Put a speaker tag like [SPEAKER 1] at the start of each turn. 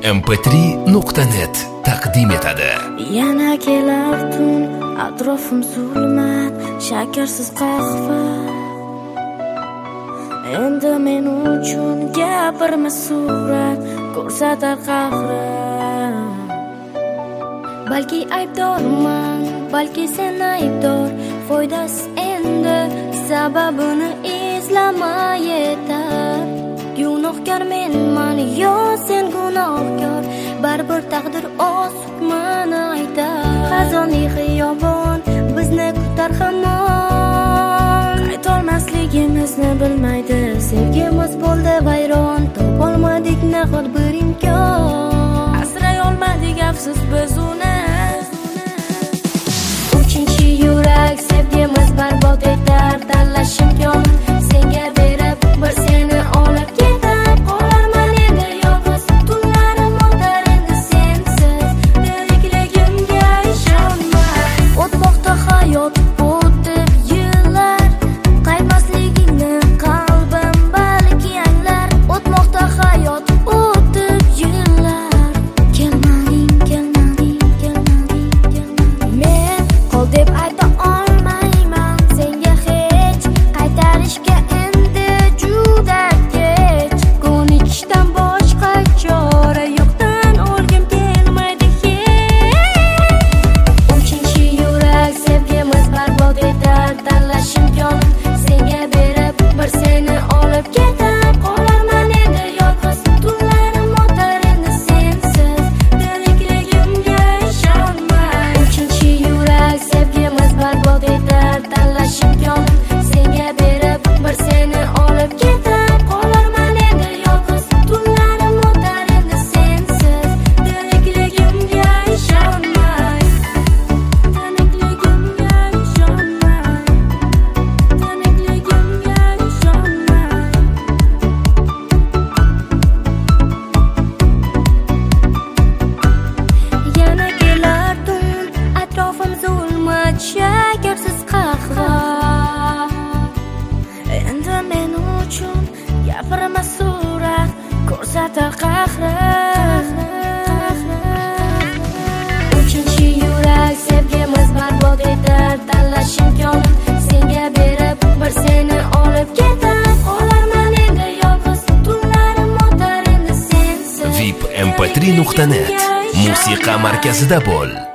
[SPEAKER 1] vipmp3.net taqdim etadi.
[SPEAKER 2] Yana kelar tun, atrofim zulmat, shakarsiz qahva. Endi men uchun gapirma surat, ko'rsatar qahri. Balki aybdorman, balki sen aybdor, foydasiz endi sababini izlamay yetar. Gunohkor menman, yo sen gunohkor, baribir taqdir o'z hukmini aytar. Xazonli xiyobon bizni kutar hamon, qaytolmasligimizni bilmaydi. Sevgimiz bo'ldi vayron, topolmadik nahot bir imkon. Asray olmadik afsus biz uni. Uchinchi yurak sevgimiz barbod etar, tanlash imkon. Senga berib bir seni olib ketib qolarman endi yolg'iz. Tunlarim o'tar endi sensiz, tirikligimga ishonma. O'tmoqda hayot o'tib yillar, qaytmasligingni qalbim balki anglar. O'tmoqda hayot o'tib yillar, kelmading, kelmading, kelmading, kelmading. Men qol deb ayta olmayman senga hech, qaytarishga endi juda kech. Ko'nikishdan boshqa chora yo'qdan o'lgim kelmaydi hech. Uchinchi yurak sevgimiz barbod etar, tanlash imkon. Senga berib bir seni olib ketib qolarman endi yolg'iz. Tunlarim o'tar endi sensiz, tirikligimga ishonma. Uchinchi yurak sevgimiz barbod etar, tanlash imkon. Senga berib bir seni olib ketib qolarman endi yolg'iz. Tunlarim o'tar endi sensiz, tirikligimga ishonma. Tirikligimga ishonma. Tirikligimga ishonma. Yana kelar tun, atrofim zulmat, shakarsiz qahva. Endi men uchun gapirma surat, ko'rsatar qahri. Uchinchi yurak sevgimiz barbod etar, tanlash imkon. Senga berib bir seni olib ketib qolarman endi yolg'iz. Tunlarim o'tar endi sensiz,
[SPEAKER 1] vipmp3.net musiqa markazida bo'l.